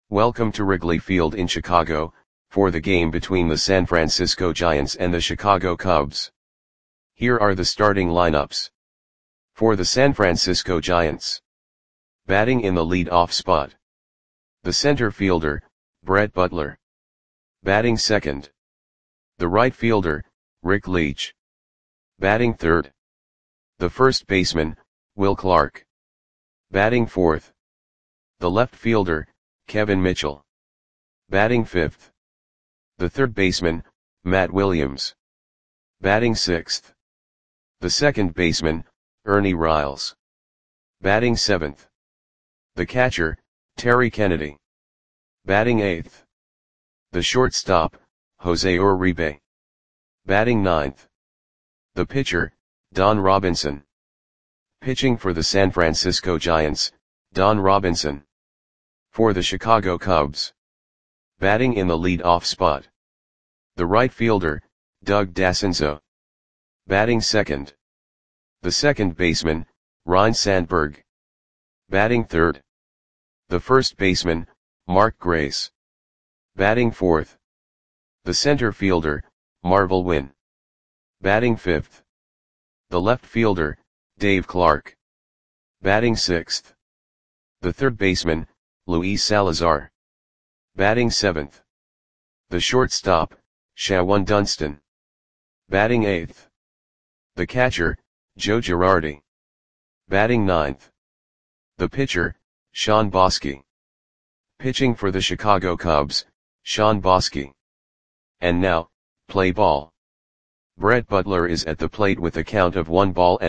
Welcome to Wrigley Field in Chicago, for the game between the San Francisco Giants and the Chicago Cubs. Here are the starting lineups. For the San Francisco Giants. Batting in the lead-off spot. The center fielder, Brett Butler. Batting second. The right fielder, Rick Leach. Batting third. The first baseman, Will Clark. Batting fourth. The left fielder, Kevin Mitchell. Batting fifth. The third baseman, Matt Williams. Batting sixth. The second baseman, Ernie Riles. Batting seventh. The catcher, Terry Kennedy. Batting eighth. The shortstop, Jose Uribe. Batting ninth. The pitcher, Don Robinson. Pitching for the San Francisco Giants, Don Robinson. For the Chicago Cubs. Batting in the lead-off spot. The right fielder, Doug Dascenzo. Batting second. The second baseman, Ryne Sandberg. Batting third. The first baseman, Mark Grace. Batting fourth. The center fielder, Marvel Wynn. Batting fifth. The left fielder, Dave Clark. Batting sixth. The third baseman, Luis Salazar. Batting seventh. The shortstop, Shawan Dunston. Batting eighth. The catcher, Joe Girardi. Batting ninth. The pitcher, Shawn Boskie. Pitching for the Chicago Cubs, Shawn Boskie. And now, play ball. Brett Butler is at the plate with a count of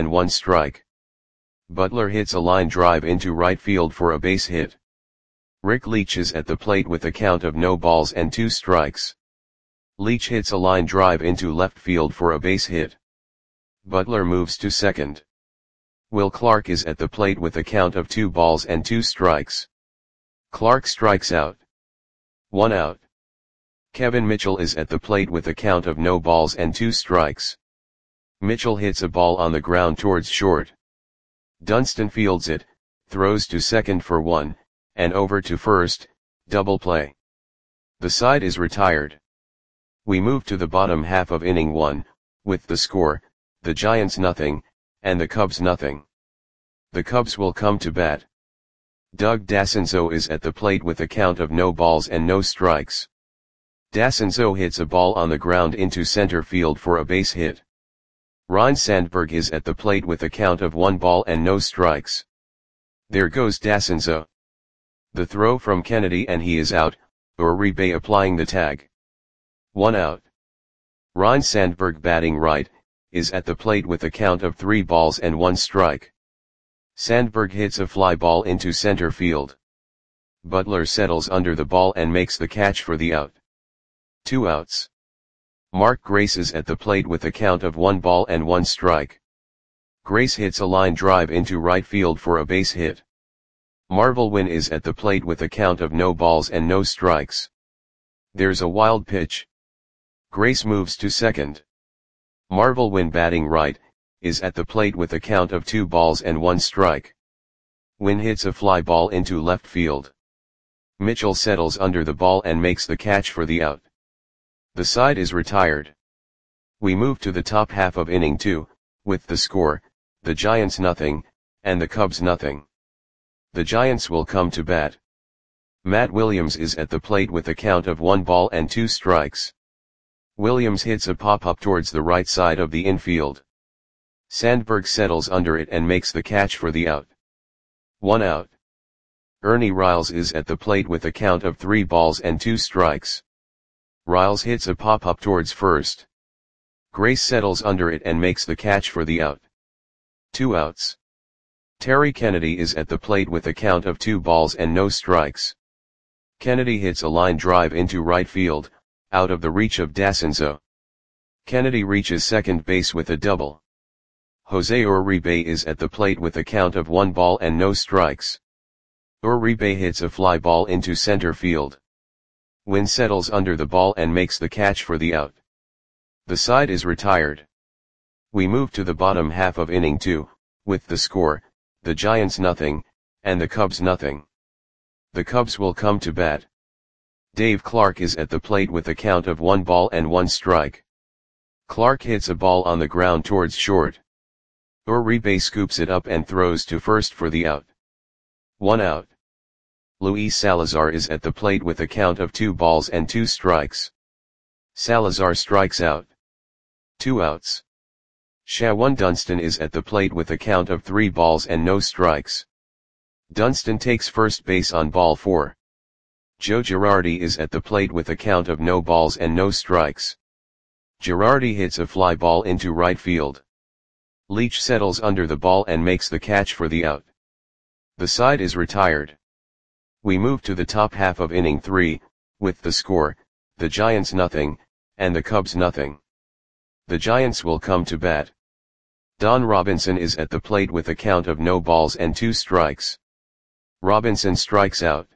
1-1 Butler hits a line drive into right field for a base hit. Rick Leach is at the plate with a count of 0-2. Leach hits a line drive into left field for a base hit. Butler moves to second. Will Clark is at the plate with a count of 2-2. Clark strikes out. 1 out. Kevin Mitchell is at the plate with a count of 0-2. Mitchell hits a ball on the ground towards short. Dunston fields it, throws to second for 1, and over to first, double play. The side is retired. We move to the bottom half of inning 1, with the score, the Giants nothing, and the Cubs nothing. The Cubs will come to bat. Doug Dascenzo is at the plate with a count of 0-0. Dascenzo hits a ball on the ground into center field for a base hit. Ryne Sandberg is at the plate with a count of 1-0. There goes Dascenzo. The throw from Kennedy and he is out, Uribe applying the tag. 1 out. Ryne Sandberg batting right, is at the plate with a count of 3-1. Sandberg hits a fly ball into center field. Butler settles under the ball and makes the catch for the out. 2 outs. Mark Grace is at the plate with a count of 1-1. Grace hits a line drive into right field for a base hit. Marvel Wynn is at the plate with a count of 0-0. There's a wild pitch. Grace moves to second. Marvel Wynn batting right, is at the plate with a count of 2-1. Wynn hits a fly ball into left field. Mitchell settles under the ball and makes the catch for the out. The side is retired. We move to the top half of inning 2, with the score, the Giants nothing, and the Cubs nothing. The Giants will come to bat. Matt Williams is at the plate with a count of 1-2. Williams hits a pop-up towards the right side of the infield. Sandberg settles under it and makes the catch for the out. 1 out. Ernie Riles is at the plate with a count of 3-2. Riles hits a pop-up towards first. Grace settles under it and makes the catch for the out. 2 outs. Terry Kennedy is at the plate with a count of 2-0. Kennedy hits a line drive into right field, out of the reach of Dascenzo. Kennedy reaches second base with a double. Jose Uribe is at the plate with a count of 1-0. Uribe hits a fly ball into center field. Wynn settles under the ball and makes the catch for the out. The side is retired. We move to the bottom half of inning 2, with the score, the Giants nothing, and the Cubs nothing. The Cubs will come to bat. Dave Clark is at the plate with a count of 1 ball and 1 strike. Clark hits a ball on the ground towards short. Uribe scoops it up and throws to first for the out. 1 out. Luis Salazar is at the plate with a count of 2 balls and 2 strikes. Salazar strikes out. 2 outs. Shawan Dunston is at the plate with a count of 3 balls and no strikes. Dunston takes first base on ball 4. Joe Girardi is at the plate with a count of no balls and no strikes. Girardi hits a fly ball into right field. Leach settles under the ball and makes the catch for the out. The side is retired. We move to the top half of inning 3, with the score, the Giants nothing, and the Cubs nothing. The Giants will come to bat. Don Robinson is at the plate with a count of no balls and 2 strikes. Robinson strikes out.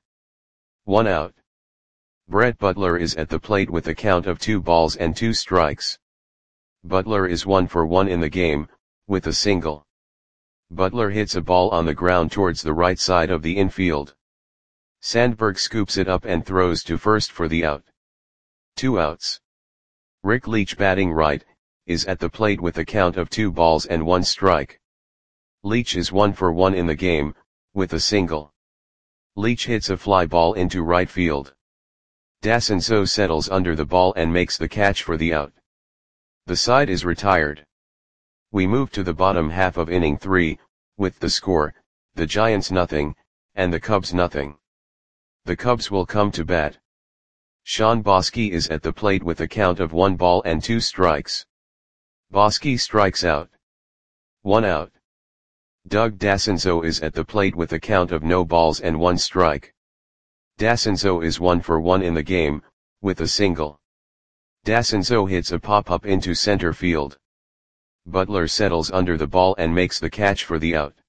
1 out. Brett Butler is at the plate with a count of 2 balls and 2 strikes. Butler is 1 for 1 in the game, with a single. Butler hits a ball on the ground towards the right side of the infield. Sandberg scoops it up and throws to first for the out. 2 outs. Rick Leach, batting right, is at the plate with a count of 2 balls and 1 strike. Leach is 1 for 1 in the game, with a single. Leach hits a fly ball into right field. Dacinzo settles under the ball and makes the catch for the out. The side is retired. We move to the bottom half of inning 3, with the score, the Giants nothing, and the Cubs nothing. The Cubs will come to bat. Sean Bosky is at the plate with a count of 1 ball and 2 strikes. Bosky strikes out. 1 out. Doug Dacinzo is at the plate with a count of no balls and 1 strike. Dacinzo is 1 for 1 in the game, with a single. Dacinzo hits a pop-up into center field. Butler settles under the ball and makes the catch for the out.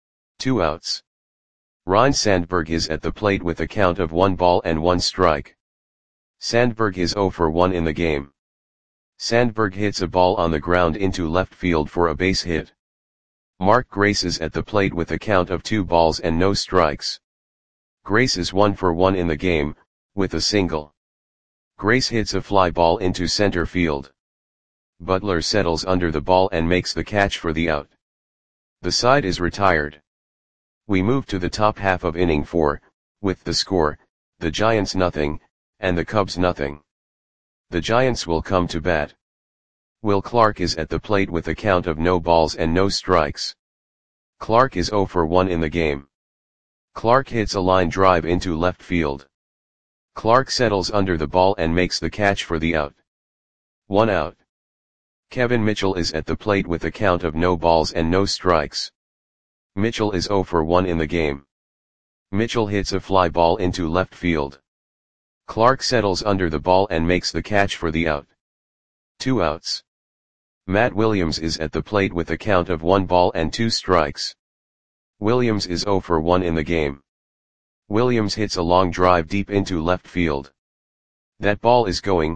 2 outs. Ryne Sandberg is at the plate with a count of 1 ball and 1 strike. Sandberg is 0 for 1 in the game. Sandberg hits a ball on the ground into left field for a base hit. Mark Grace is at the plate with a count of 2 balls and no strikes. Grace is 1 for 1 in the game, with a single. Grace hits a fly ball into center field. Butler settles under the ball and makes the catch for the out. The side is retired. We move to the top half of inning 4, with the score, the Giants nothing, and the Cubs nothing. The Giants will come to bat. Will Clark is at the plate with a count of no balls and no strikes. Clark is 0 for 1 in the game. Clark hits a line drive into left field. Clark settles under the ball and makes the catch for the out. 1 out. Kevin Mitchell is at the plate with a count of no balls and no strikes. Mitchell is 0 for 1 in the game. Mitchell hits a fly ball into left field. Clark settles under the ball and makes the catch for the out. 2 outs. Matt Williams is at the plate with a count of 1 ball and 2 strikes. Williams is 0 for 1 in the game. Williams hits a long drive deep into left field. That ball is gone.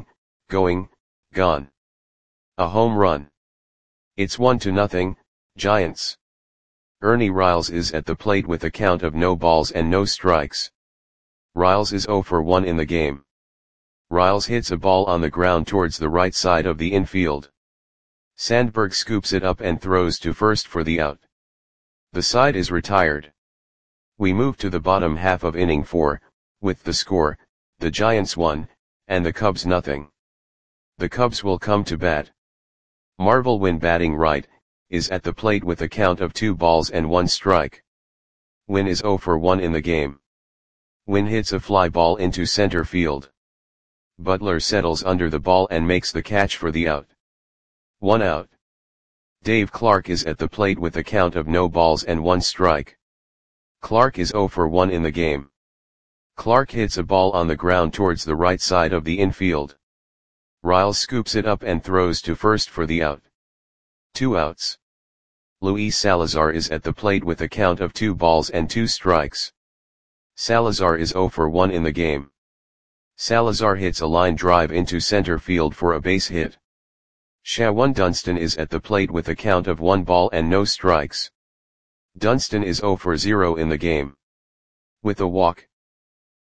A home run. It's 1-0, Giants. Ernie Riles is at the plate with a count of no balls and no strikes. Riles is 0 for 1 in the game. Riles hits a ball on the ground towards the right side of the infield. Sandberg scoops it up and throws to first for the out. The side is retired. We move to the bottom half of inning 4, with the score, the Giants 1, and the Cubs nothing. The Cubs will come to bat. Marvel Wynn, batting right, is at the plate with a count of 2 balls and 1 strike. Wynn is 0 for 1 in the game. Wynn hits a fly ball into center field. Butler settles under the ball and makes the catch for the out. 1 out. Dave Clark is at the plate with a count of no balls and 1 strike. Clark is 0 for 1 in the game. Clark hits a ball on the ground towards the right side of the infield. Riles scoops it up and throws to first for the out. 2 outs. Luis Salazar is at the plate with a count of 2 balls and 2 strikes. Salazar is 0 for 1 in the game. Salazar hits a line drive into center field for a base hit. Shawan Dunston is at the plate with a count of 1 ball and no strikes. Dunston is 0 for 0 in the game. With a walk,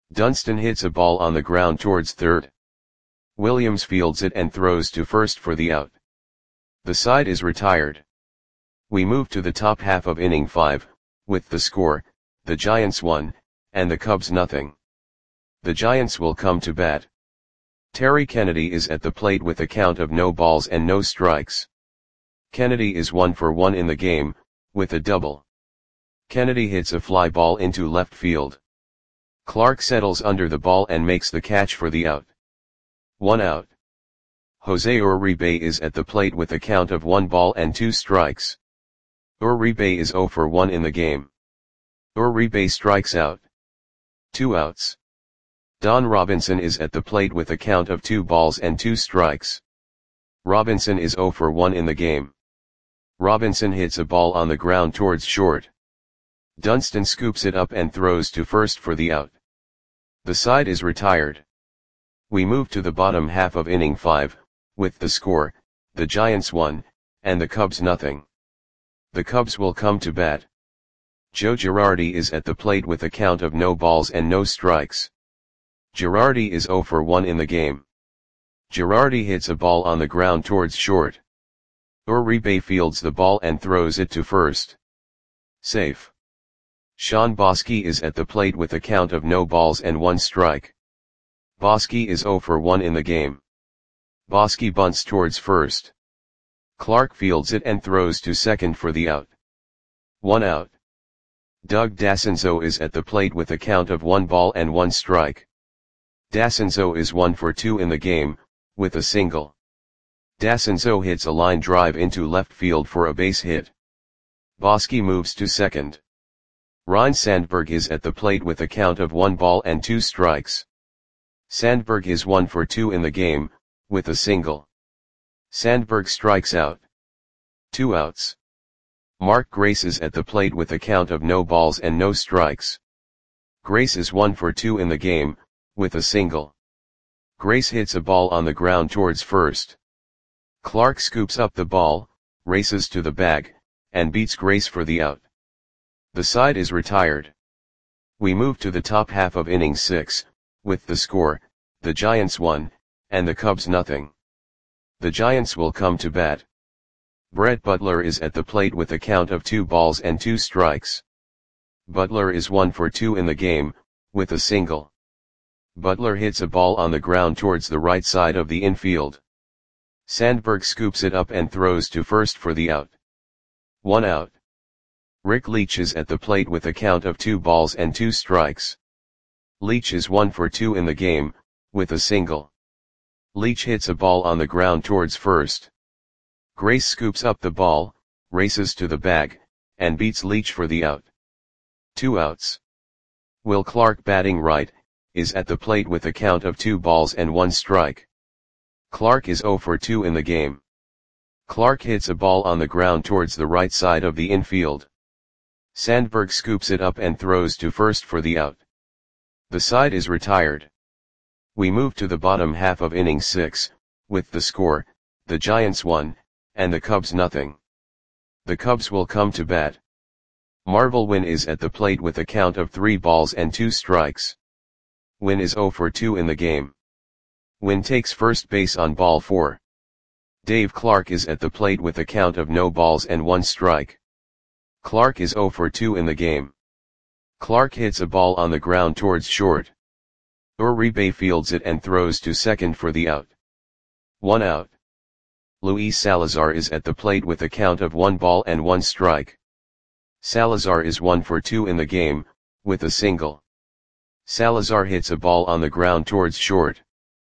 Dunston hits a ball on the ground towards third. Williams fields it and throws to first for the out. The side is retired. We move to the top half of inning 5, with the score, the Giants 1, and the Cubs nothing. The Giants will come to bat. Terry Kennedy is at the plate with a count of no balls and no strikes. Kennedy is 1 for 1 in the game, with a double. Kennedy hits a fly ball into left field. Clark settles under the ball and makes the catch for the out. 1 out. Jose Uribe is at the plate with a count of 1 ball and 2 strikes. Uribe is 0 for 1 in the game. Uribe strikes out. 2 outs. Don Robinson is at the plate with a count of 2 balls and 2 strikes. Robinson is 0 for 1 in the game. Robinson hits a ball on the ground towards short. Dunston scoops it up and throws to first for the out. The side is retired. We move to the bottom half of inning 5, with the score, the Giants 1, and the Cubs nothing. The Cubs will come to bat. Joe Girardi is at the plate with a count of no balls and no strikes. Girardi is 0 for 1 in the game. Girardi hits a ball on the ground towards short. Uribe fields the ball and throws it to first. Safe. Sean Bosky is at the plate with a count of no balls and 1 strike. Bosky is 0 for 1 in the game. Bosky bunts towards first. Clark fields it and throws to second for the out. 1 out. Doug Dassenzo is at the plate with a count of 1 ball and 1 strike. Dassenzo is 1 for 2 in the game, with a single. Dassenzo hits a line drive into left field for a base hit. Bosky moves to second. Ryne Sandberg is at the plate with a count of 1 ball and 2 strikes. Sandberg is 1 for 2 in the game, with a single. Sandberg strikes out. 2 outs. Mark Grace is at the plate with a count of no balls and no strikes. Grace is 1 for 2 in the game, with a single. Grace hits a ball on the ground towards first. Clark scoops up the ball, races to the bag, and beats Grace for the out. The side is retired. We move to the top half of inning 6, with the score, the Giants 1, and the Cubs nothing. The Giants will come to bat. Brett Butler is at the plate with a count of 2 balls and 2 strikes. Butler is 1 for 2 in the game, with a single. Butler hits a ball on the ground towards the right side of the infield. Sandberg scoops it up and throws to first for the out. 1 out. Rick Leach is at the plate with a count of 2 balls and 2 strikes. Leach is 1 for 2 in the game, with a single. Leach hits a ball on the ground towards first. Grace scoops up the ball, races to the bag, and beats Leach for the out. 2 outs. Will Clark, batting right, is at the plate with a count of 2 balls and 1 strike. Clark is 0 for 2 in the game. Clark hits a ball on the ground towards the right side of the infield. Sandberg scoops it up and throws to first for the out. The side is retired. We move to the bottom half of inning 6, with the score, the Giants 1, and the Cubs nothing. The Cubs will come to bat. Marvel Wynn is at the plate with a count of 3 balls and 2 strikes. Wynn is 0 for 2 in the game. Wynn takes first base on ball 4. Dave Clark is at the plate with a count of no balls and 1 strike. Clark is 0 for 2 in the game. Clark hits a ball on the ground towards short. Uribe fields it and throws to second for the out. 1 out. Luis Salazar is at the plate with a count of 1 ball and 1 strike. Salazar is 1 for 2 in the game, with a single. Salazar hits a ball on the ground towards short.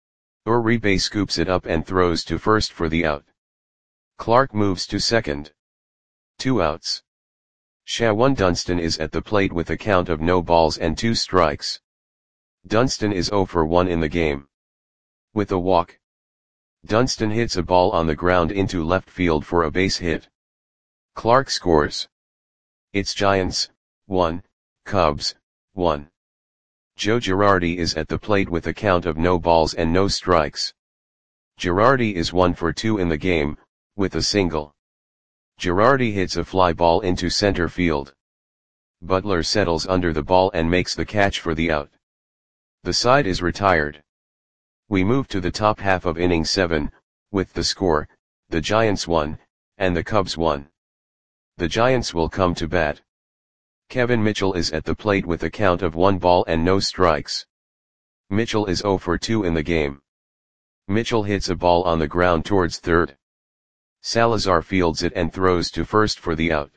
Uribe scoops it up and throws to first for the out. Clark moves to second. 2 outs. Shawan Dunston is at the plate with a count of no balls and 2 strikes. Dunston is 0 for 1 in the game. With a walk. Dunston hits a ball on the ground into left field for a base hit. Clark scores. It's Giants, 1, Cubs, 1. Joe Girardi is at the plate with a count of no balls and no strikes. Girardi is 1 for 2 in the game, with a single. Girardi hits a fly ball into center field. Butler settles under the ball and makes the catch for the out. The side is retired. We move to the top half of inning 7, with the score, the Giants 1, and the Cubs 1. The Giants will come to bat. Kevin Mitchell is at the plate with a count of 1 ball and no strikes. Mitchell is 0 for 2 in the game. Mitchell hits a ball on the ground towards third. Salazar fields it and throws to first for the out.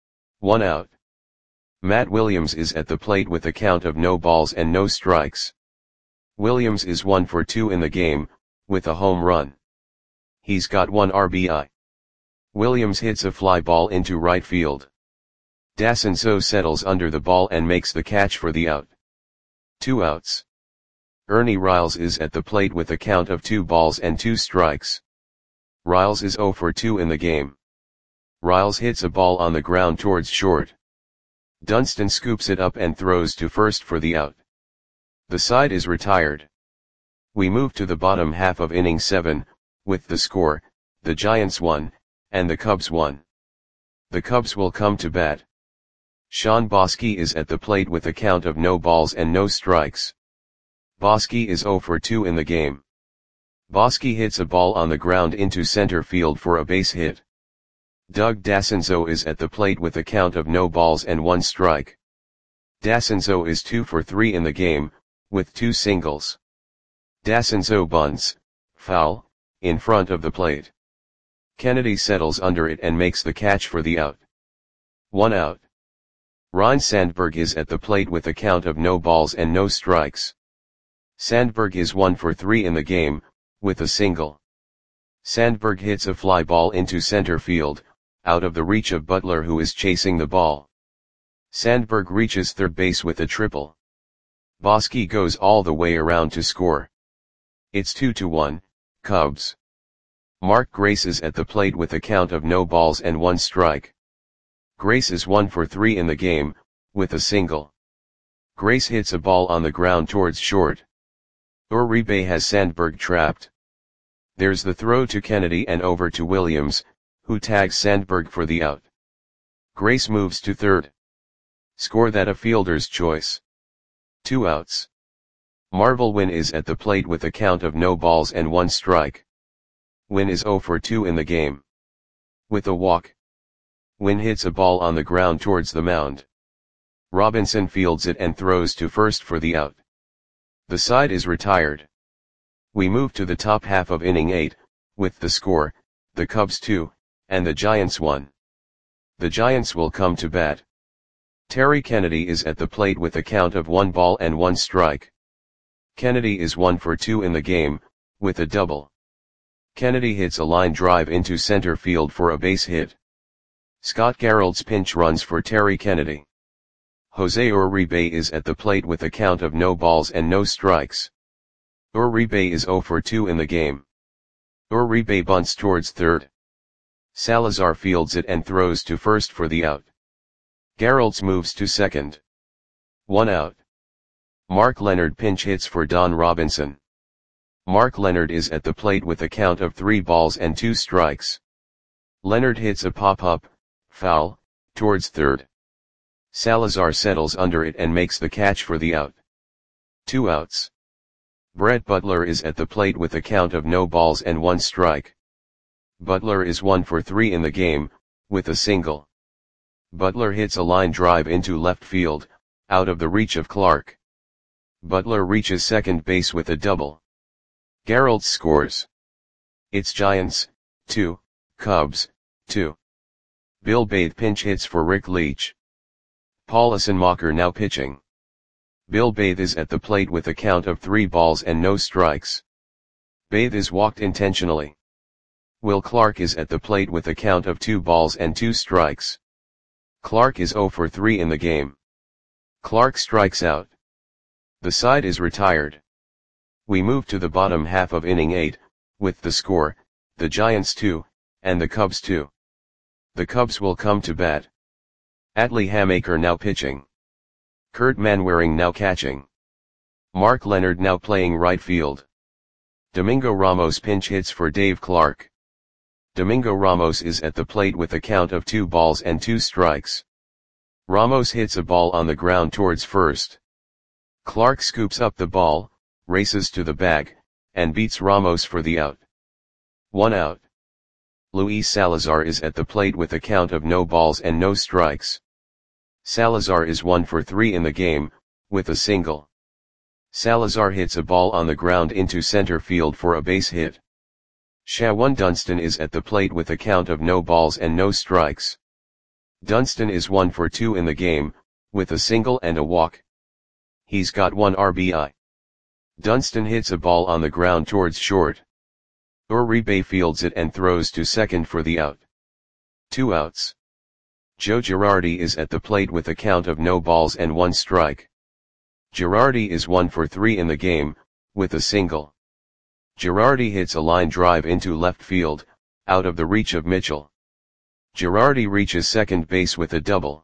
1 out. Matt Williams is at the plate with a count of no balls and no strikes. Williams is 1 for 2 in the game, with a home run. He's got 1 RBI. Williams hits a fly ball into right field. Dacinzo settles under the ball and makes the catch for the out. 2 outs. Ernie Riles is at the plate with a count of 2 balls and 2 strikes. Riles is 0 for 2 in the game. Riles hits a ball on the ground towards short. Dunston scoops it up and throws to first for the out. The side is retired. We move to the bottom half of inning 7, with the score, the Giants 1, and the Cubs 1. The Cubs will come to bat. Sean Bosky is at the plate with a count of no balls and no strikes. Bosky is 0 for 2 in the game. Bosky hits a ball on the ground into center field for a base hit. Doug Dacinzo is at the plate with a count of no balls and 1 strike. Dacinzo is 2 for 3 in the game, with 2 singles. Dacinzo bunts, foul, in front of the plate. Kennedy settles under it and makes the catch for the out. 1 out. Ryne Sandberg is at the plate with a count of no balls and no strikes. Sandberg is 1 for 3 in the game, with a single. Sandberg hits a fly ball into center field, out of the reach of Butler who is chasing the ball. Sandberg reaches third base with a triple. Bosky goes all the way around to score. It's 2-1, Cubs. Mark Grace is at the plate with a count of no balls and 1 strike. Grace is 1 for 3 in the game, with a single. Grace hits a ball on the ground towards short. Uribe has Sandberg trapped. There's the throw to Kennedy and over to Williams, who tags Sandberg for the out. Grace moves to third. Score that a fielder's choice. 2 outs. Marvel Wynn is at the plate with a count of no balls and 1 strike. Wynn is 0 for 2 in the game. With a walk. Wynn hits a ball on the ground towards the mound. Robinson fields it and throws to first for the out. The side is retired. We move to the top half of inning 8, with the score, the Cubs 2, and the Giants 1. The Giants will come to bat. Terry Kennedy is at the plate with a count of 1 ball and 1 strike. Kennedy is 1 for 2 in the game, with a double. Kennedy hits a line drive into center field for a base hit. Scott Garrelts pinch runs for Terry Kennedy. Jose Uribe is at the plate with a count of no balls and no strikes. Uribe is 0 for 2 in the game. Uribe bunts towards third. Salazar fields it and throws to first for the out. Garrelts moves to second. 1 out. Mark Leonard pinch hits for Don Robinson. Mark Leonard is at the plate with a count of 3 balls and 2 strikes. Leonard hits a pop-up, foul, towards third. Salazar settles under it and makes the catch for the out. 2 outs. Brett Butler is at the plate with a count of no balls and 1 strike. Butler is 1 for 3 in the game, with a single. Butler hits a line drive into left field, out of the reach of Clark. Butler reaches second base with a double. Garrelts scores. It's Giants, 2, Cubs, 2. Bill Bathe pinch hits for Rick Leach. Paul Assenmacher now pitching. Bill Bathe is at the plate with a count of 3 balls and no strikes. Bathe is walked intentionally. Will Clark is at the plate with a count of 2 balls and 2 strikes. Clark is 0 for 3 in the game. Clark strikes out. The side is retired. We move to the bottom half of inning 8, with the score, the Giants 2, and the Cubs 2. The Cubs will come to bat. Atlee Hammaker now pitching. Kurt Manwaring now catching. Mark Leonard now playing right field. Domingo Ramos pinch hits for Dave Clark. Domingo Ramos is at the plate with a count of 2 balls and 2 strikes. Ramos hits a ball on the ground towards first. Clark scoops up the ball, races to the bag, and beats Ramos for the out. 1 out. Luis Salazar is at the plate with a count of no balls and no strikes. Salazar is 1 for 3 in the game, with a single. Salazar hits a ball on the ground into center field for a base hit. Shawan Dunston is at the plate with a count of no balls and no strikes. Dunston is 1 for 2 in the game, with a single and a walk. He's got 1 RBI. Dunston hits a ball on the ground towards short. Uribe fields it and throws to second for the out. 2 outs. Joe Girardi is at the plate with a count of no balls and 1 strike. Girardi is 1 for 3 in the game, with a single. Girardi hits a line drive into left field, out of the reach of Mitchell. Girardi reaches second base with a double.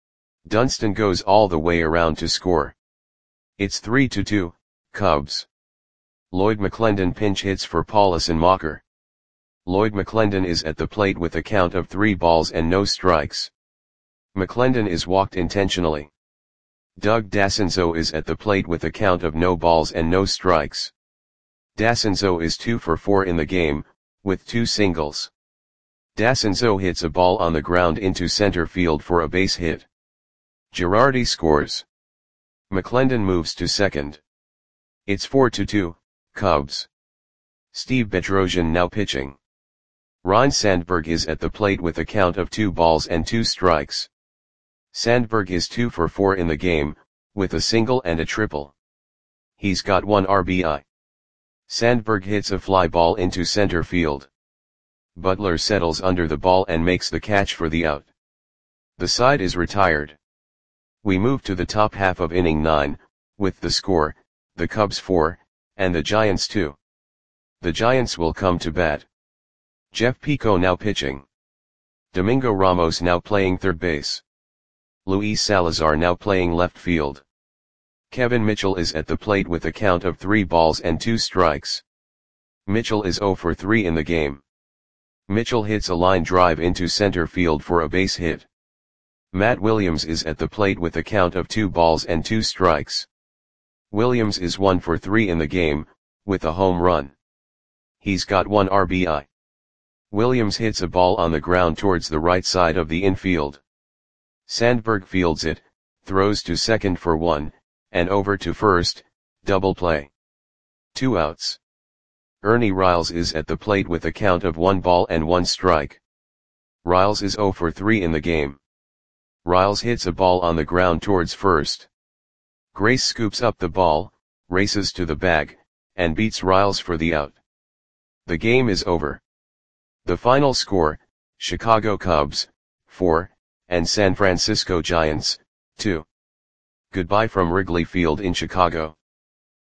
Dunston goes all the way around to score. It's 3-2, Cubs. Lloyd McClendon pinch hits for Paulison Mocker. Lloyd McClendon is at the plate with a count of 3 balls and no strikes. McClendon is walked intentionally. Doug Dassenzo is at the plate with a count of no balls and no strikes. Dassenzo is 2 for 4 in the game, with 2 singles. Dassenzo hits a ball on the ground into center field for a base hit. Girardi scores. McClendon moves to second. It's 4-2, Cubs. Steve Bedrosian now pitching. Ryne Sandberg is at the plate with a count of 2 balls and 2 strikes. Sandberg is 2 for 4 in the game, with a single and a triple. He's got 1 RBI. Sandberg hits a fly ball into center field. Butler settles under the ball and makes the catch for the out. The side is retired. We move to the top half of inning 9, with the score, the Cubs 4, and the Giants 2. The Giants will come to bat. Jeff Pico now pitching. Domingo Ramos now playing third base. Luis Salazar now playing left field. Kevin Mitchell is at the plate with a count of 3 balls and 2 strikes. Mitchell is 0 for 3 in the game. Mitchell hits a line drive into center field for a base hit. Matt Williams is at the plate with a count of 2 balls and 2 strikes. Williams is 1 for 3 in the game, with a home run. He's got 1 RBI. Williams hits a ball on the ground towards the right side of the infield. Sandberg fields it, throws to second for 1, and over to first, double play. 2 outs. Ernie Riles is at the plate with a count of 1 ball and 1 strike. Riles is 0 for 3 in the game. Riles hits a ball on the ground towards first. Grace scoops up the ball, races to the bag, and beats Riles for the out. The game is over. The final score, Chicago Cubs, 4, and San Francisco Giants, 2. Goodbye from Wrigley Field in Chicago.